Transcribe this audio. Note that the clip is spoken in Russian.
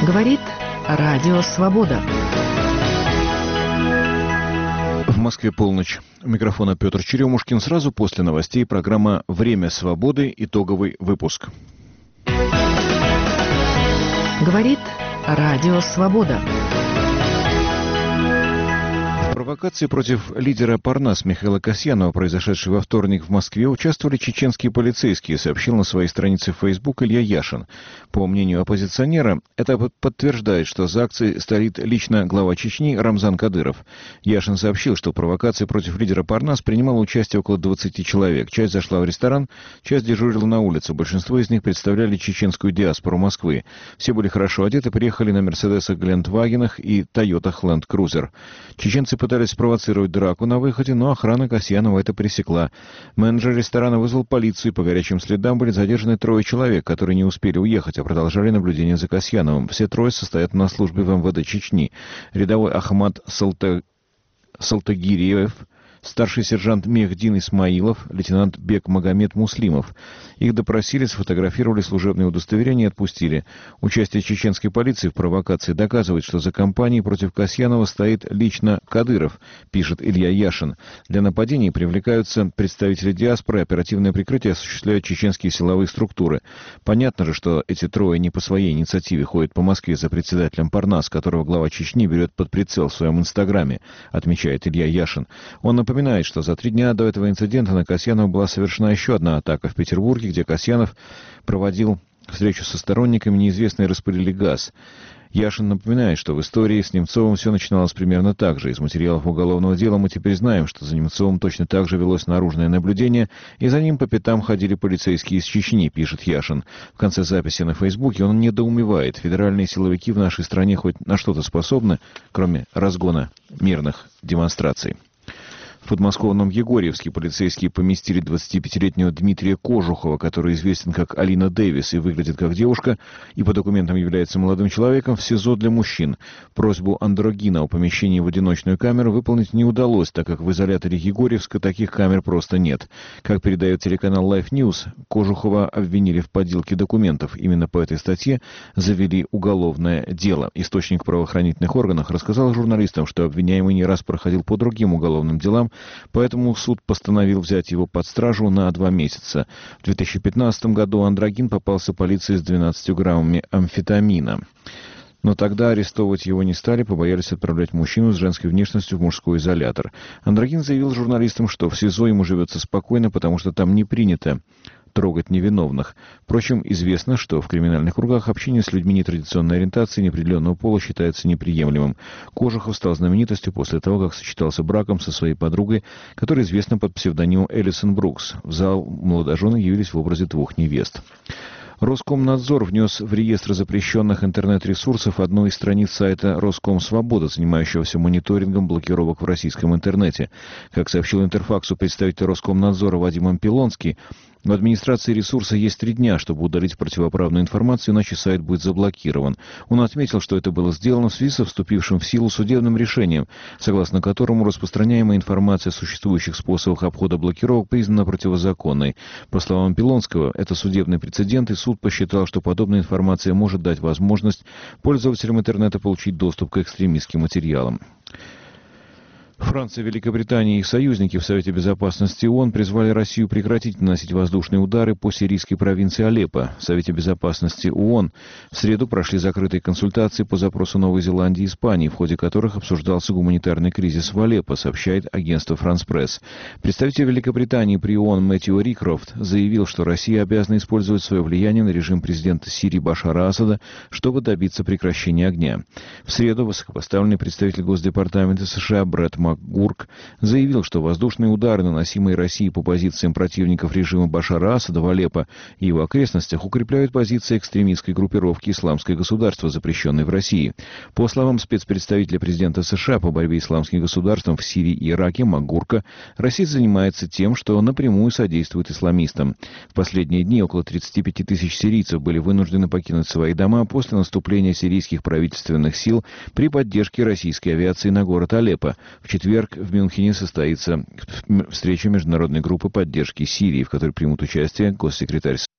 Говорит Радио Свобода. В Москве полночь. У микрофона Петр Черемушкин. Сразу после новостей программа «Время свободы». Итоговый выпуск. Говорит Радио Свобода. В провокации против лидера Парнас Михаила Касьянова, произошедшей во вторник в Москве, участвовали чеченские полицейские, сообщил на своей странице в Facebook Илья Яшин. По мнению оппозиционера, это подтверждает, что за акцией стоит лично глава Чечни Рамзан Кадыров. Яшин сообщил, что в провокации против лидера Парнас принимало участие около 20 человек. Часть зашла в ресторан, часть дежурила на улице. Большинство из них представляли чеченскую диаспору Москвы. Все были хорошо одеты, приехали на Мерседесах Гелендвагенах и Тойотах Ленд Крузер. Чеченцы пытались спровоцировать драку на выходе, но охрана Касьянова это пресекла. Менеджер ресторана вызвал полицию, и по горячим следам были задержаны 3 человек, которые не успели уехать, а продолжали наблюдение за Касьяновым. Все 3 состоят на службе в МВД Чечни. Рядовой Ахмад Салтагириев, старший сержант Мехдин Исмаилов, лейтенант Бек Магомед Муслимов. Их допросили, сфотографировали служебные удостоверения и отпустили. Участие чеченской полиции в провокации доказывает, что за кампанией против Касьянова стоит лично Кадыров, пишет Илья Яшин. Для нападений привлекаются представители диаспоры, оперативное прикрытие осуществляют чеченские силовые структуры. Понятно же, что эти 3 не по своей инициативе ходят по Москве за председателем Парнас, которого глава Чечни берет под прицел в своем инстаграме, отмечает Илья Яшин. Он напоминает, что за 3 дня до этого инцидента на Касьянова была совершена еще одна атака в Петербурге, где Касьянов проводил встречу со сторонниками, неизвестные распылили газ. Яшин напоминает, что в истории с Немцовым все начиналось примерно так же. Из материалов уголовного дела мы теперь знаем, что за Немцовым точно так же велось наружное наблюдение, и за ним по пятам ходили полицейские из Чечни, пишет Яшин. В конце записи на Фейсбуке он недоумевает. Федеральные силовики в нашей стране хоть на что-то способны, кроме разгона мирных демонстраций. В подмосковном Егорьевске полицейские поместили 25-летнего Дмитрия Кожухова, который известен как Алина Дэвис и выглядит как девушка, и по документам является молодым человеком, в СИЗО для мужчин. Просьбу андрогина о помещении в одиночную камеру выполнить не удалось, так как в изоляторе Егорьевска таких камер просто нет. Как передает телеканал Life News, Кожухова обвинили в подделке документов. Именно по этой статье завели уголовное дело. Источник в правоохранительных органах рассказал журналистам, что обвиняемый не раз проходил по другим уголовным делам, поэтому суд постановил взять его под стражу на 2 месяца. В 2015 году андрогин попался полиции с 12 граммами амфетамина. Но тогда арестовывать его не стали, побоялись отправлять мужчину с женской внешностью в мужской изолятор. Андрогин заявил журналистам, что в СИЗО ему живется спокойно, потому что там не принято трогать невиновных. Впрочем, известно, что в криминальных кругах общение с людьми нетрадиционной ориентации и неопределенного пола считается неприемлемым. Кожухов стал знаменитостью после того, как сочетался браком со своей подругой, которая известна под псевдонимом Элисон Брукс. В зал молодожены явились в образе 2 невест. Роскомнадзор внес в реестр запрещенных интернет-ресурсов одну из страниц сайта Роскомсвобода, занимающегося мониторингом блокировок в российском интернете. Как сообщил Интерфаксу представитель Роскомнадзора Вадим Ампилонский, в администрации ресурса есть 3 дня, чтобы удалить противоправную информацию, иначе сайт будет заблокирован. Он отметил, что это было сделано в связи со вступившим в силу судебным решением, согласно которому распространяемая информация о существующих способах обхода блокировок признана противозаконной. По словам Ампилонского, это судебный прецедент, и суд посчитал, что подобная информация может дать возможность пользователям интернета получить доступ к экстремистским материалам. Франция, Великобритания и их союзники в Совете Безопасности ООН призвали Россию прекратить наносить воздушные удары по сирийской провинции Алеппо. В Совете Безопасности ООН в среду прошли закрытые консультации по запросу Новой Зеландии и Испании, в ходе которых обсуждался гуманитарный кризис в Алеппо, сообщает агентство France Press. Представитель Великобритании при ООН Мэтью Рикрофт заявил, что Россия обязана использовать свое влияние на режим президента Сирии Башара Асада, чтобы добиться прекращения огня. В среду высокопоставленный представитель Госдепартамента США Брэд МакГурк заявил, что воздушные удары, наносимые Россией по позициям противников режима Башара Асада в Алеппо и его окрестностях, укрепляют позиции экстремистской группировки «Исламское государство», запрещенной в России. По словам спецпредставителя президента США по борьбе с исламским государством в Сирии и Ираке МакГурка, Россия занимается тем, что напрямую содействует исламистам. В последние дни около 35 тысяч сирийцев были вынуждены покинуть свои дома после наступления сирийских правительственных сил при поддержке российской авиации на город Алеппо. В четверг в Мюнхене состоится встреча международной группы поддержки Сирии, в которой примут участие госсекретарь